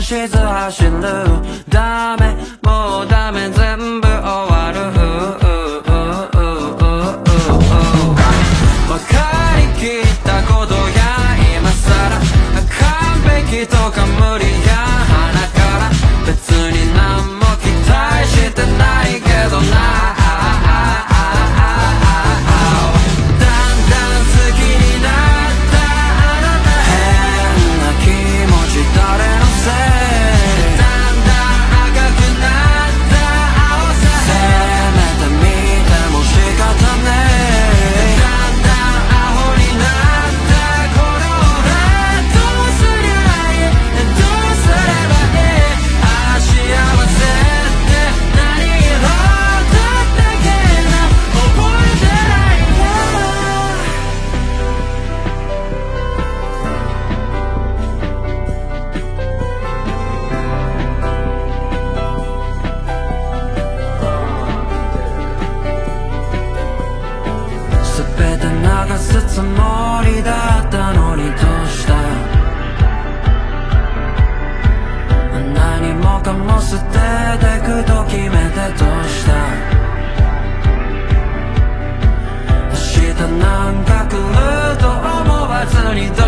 しず走るダメもうダメ全部終わる分かりきったことや今さら完璧とか無理や鼻から別に何も期待してないけどなつもりだったのにどうした何もかも捨ててくと決めてどうした明日なんか来ると思わずに